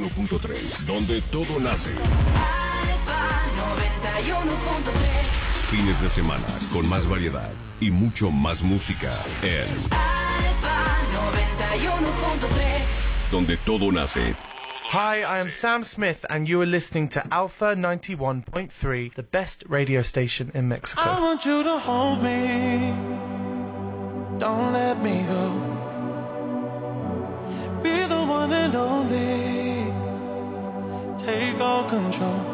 91.3, donde todo nace. Alfa 91.3. Fines de semana con más variedad y mucho más música en Alfa 91.3. donde todo nace. Hi, I am Sam Smith, and you are listening to Alpha 91.3, the best radio station in Mexico. I want you to hold me, don't let me go. Be the one and only, take all control.